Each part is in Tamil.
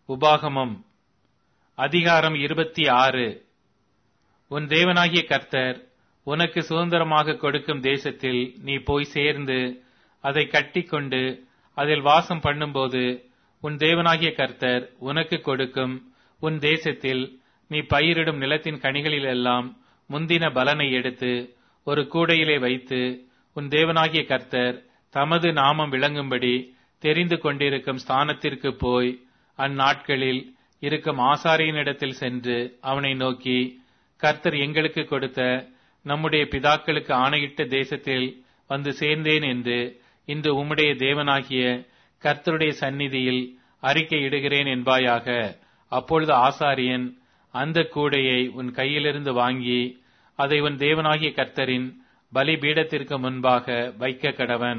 உபாகமம் அதிகாரம் 26. உன் தேவனாகிய கர்த்தர் உனக்கு சுதந்திரமாக கொடுக்கும் தேசத்தில் நீ போய் சேர்ந்து அதை கட்டிக்கொண்டு அதில் வாசம் பண்ணும்போது, உன் தேவனாகிய கர்த்தர் உனக்கு கொடுக்கும் உன் தேசத்தில் நீ பயிரிடும் நிலத்தின் கனிகளிலெல்லாம் முந்தின பலனை எடுத்து ஒரு கூடையிலே வைத்து, உன் தேவனாகிய கர்த்தர் தமது நாமம் விளங்கும்படி தெரிந்து கொண்டிருக்கும் ஸ்தானத்திற்கு போய் அந்நாட்களில் இருக்கும் ஆசாரியனிடத்தில் சென்று அவனை நோக்கி, கர்த்தர் எங்களுக்கு கொடுத்த நம்முடைய பிதாக்களுக்கு ஆணையிட்ட தேசத்தில் வந்து சேர்ந்தேன் என்று இன்று உம்முடைய தேவனாகிய கர்த்தருடைய சந்நிதியில் அறிக்கையிடுகிறேன் என்பாயாக. அப்பொழுது ஆசாரியன் அந்த கூடையை உன் கையிலிருந்து வாங்கி அதை உன் தேவனாகிய கர்த்தரின் பலிபீடத்திற்கு முன்பாக வைக்க கடவன்.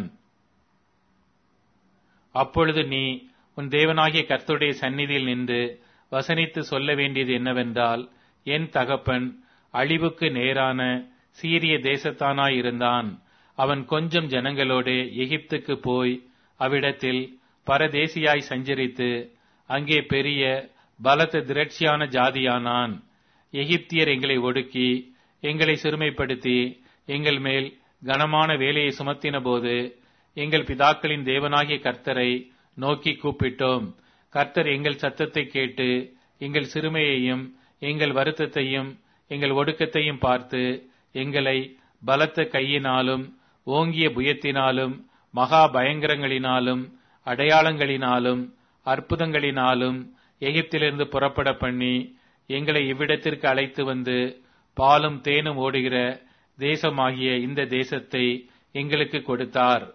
அப்பொழுது நீ உன் தேவனாகிய கர்த்தருடைய சந்நிதியில் நின்று வசனித்து சொல்ல வேண்டியது என்னவென்றால், என் தகப்பன் அழிவுக்கு நேரான சீரிய தேசத்தானாயிருந்தான். அவன் கொஞ்சம் ஜனங்களோடு எகிப்துக்கு போய் அவ்விடத்தில் பரதேசியாய் சஞ்சரித்து அங்கே பெரிய பலத்த திரட்சியான ஜாதியானான். எகிப்தியர் எங்களை ஒடுக்கி எங்களை சிறுமைப்படுத்தி எங்கள் மேல் கனமான வேலையை சுமத்தின போது, எங்கள் பிதாக்களின் தேவனாகிய கர்த்தரை நோக்கி கூப்பிட்டோம். கர்த்தர் எங்கள் சத்தத்தை கேட்டு எங்கள் சிறுமையையும் எங்கள் வருத்தத்தையும் எங்கள் ஒடுக்கத்தையும் பார்த்து, எங்களை பலத்த கையினாலும் ஓங்கிய புயத்தினாலும் மகா பயங்கரங்களினாலும் அடையாளங்களினாலும் அற்புதங்களினாலும் எகிப்திலிருந்து புறப்பட பண்ணி எங்களை இவ்விடத்திற்கு அழைத்து வந்து பாலும் தேனும் ஓடுகிற தேசமாகிய இந்த தேசத்தை எங்களுக்கு கொடுத்தார்.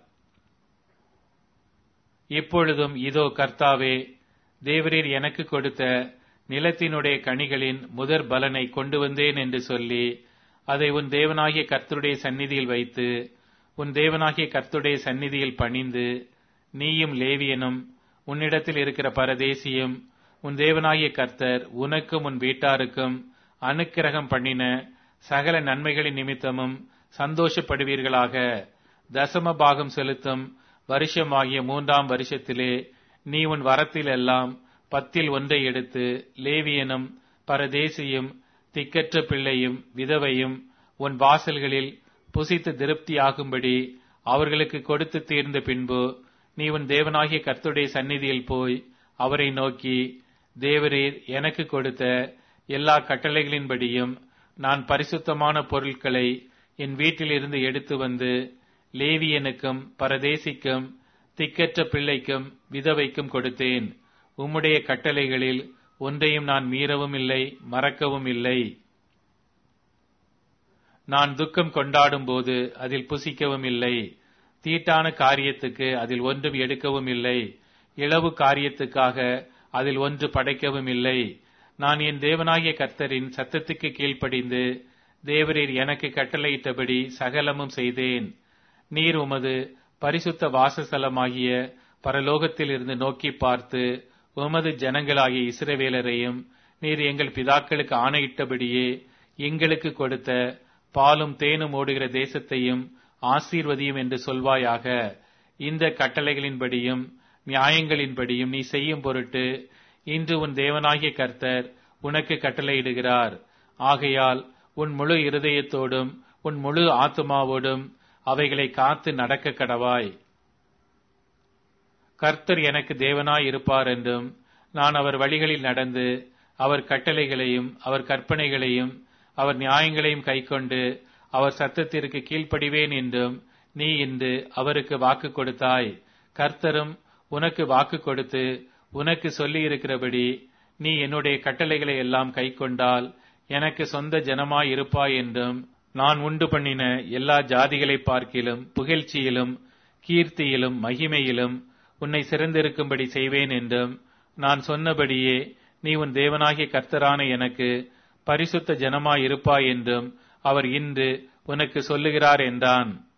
இப்பொழுதும் இதோ கர்த்தாவே, தேவரீர் எனக்கு கொடுத்த நிலத்தினுடைய கனிகளின் முதற் பலனை கொண்டு வந்தேன் என்று சொல்லி அதை உன் தேவனாகிய கர்த்தருடைய சந்நிதியில் வைத்து, உன் தேவனாகிய கர்த்தருடைய சந்நிதியில் பணிந்து, நீயும் லேவியனும் உன்னிடத்தில் இருக்கிற பரதேசியும் உன் தேவனாகிய கர்த்தர் உனக்கும் உன் வீட்டாருக்கும் அனுக்கிரகம் பண்ணின சகல நன்மைகளின் நிமித்தமும் சந்தோஷப்படுவீர்களாக. தசம பாகம் செலுத்தும் வருஷமாகிய 3ஆம் வருஷத்திலே நீ உன் வரத்தில் எல்லாம் 10 எடுத்து லேவியனும் பரதேசியும் திக்கற்ற பிள்ளையும் விதவையும் உன் வாசல்களில் புசித்து திருப்தியாகும்படி அவர்களுக்கு கொடுத்து தீர்ந்த பின்பு, நீ உன் தேவனாகிய கர்த்தருடைய சந்நிதியில் போய் அவரை நோக்கி, தேவரீர் எனக்கு கொடுத்த எல்லா கட்டளைகளின்படியும் நான் பரிசுத்தமான பொருட்களை என் வீட்டிலிருந்து எடுத்து வந்து லேவியனுக்கும் பரதேசிக்கும் திக்கற்ற பிள்ளைக்கும் விதவைக்கும் கொடுத்தேன். உம்முடைய கட்டளைகளில் ஒன்றையும் நான் மீறவும் இல்லை, மறக்கவும் இல்லை. நான் துக்கம் கொண்டாடும் போது அதில் புசிக்கவும் இல்லை. தீட்டான காரியத்துக்கு அதில் ஒன்றும் எடுக்கவும் இல்லை. இளவு காரியத்துக்காக அதில் ஒன்று படைக்கவும் இல்லை. நான் என் தேவனாகிய கர்த்தரின் சத்தத்துக்கு கீழ்ப்படிந்து தேவரீர் எனக்கு கட்டளையிட்டபடி சகலமும் செய்தேன். நீர் உமது பரிசுத்த வாசஸ்தலமாகிய பரலோகத்திலிருந்து நோக்கி பார்த்து உமது ஜனங்களாகிய இஸ்ரவேலரையும் நீர் எங்கள் பிதாக்களுக்கு ஆணையிட்டபடியே எங்களுக்கு கொடுத்த பாலும் தேனும் ஓடுகிற தேசத்தையும் ஆசீர்வதியும் என்று சொல்வாயாக. இந்த கட்டளைகளின்படியும் நியாயங்களின்படியும் நீ செய்யும் பொருட்டு இன்று உன் தேவனாகிய கர்த்தர் உனக்கு கட்டளையிடுகிறார். ஆகையால் உன் முழு இருதயத்தோடும் உன் முழு ஆத்துமாவோடும் அவைகளை காத்து நடக்க கடவாய். கர்த்தர் எனக்கு தேவனாய் இருப்பார் என்றும், நான் அவர் வழிகளில் நடந்து அவர் கட்டளைகளையும் அவர் கற்பனைகளையும் அவர் நியாயங்களையும் கைக்கொண்டு அவர் சத்தத்திற்கு கீழ்ப்படிவேன் என்றும் நீ இன்று அவருக்கு வாக்கு கொடுத்தாய். கர்த்தரும் உனக்கு வாக்கு கொடுத்து உனக்கு சொல்லி இருக்கிறபடி நீ என்னுடைய கட்டளைகளை எல்லாம் கைக்கொண்டால் எனக்கு சொந்த ஜனமாய் இருப்பாய் என்றும், நான் உண்டு பண்ணின எல்லா ஜாதிகளை பார்க்கிலும் புகழ்ச்சியிலும் கீர்த்தியிலும் மகிமையிலும் உன்னை சிறந்திருக்கும்படி செய்வேன் என்றும், நான் சொன்னபடியே நீ உன் தேவனாகிய கர்த்தரான எனக்கு பரிசுத்த ஜனமாய் இருப்பாய் என்றும் அவர் இன்று உனக்கு சொல்லுகிறார் என்றான்.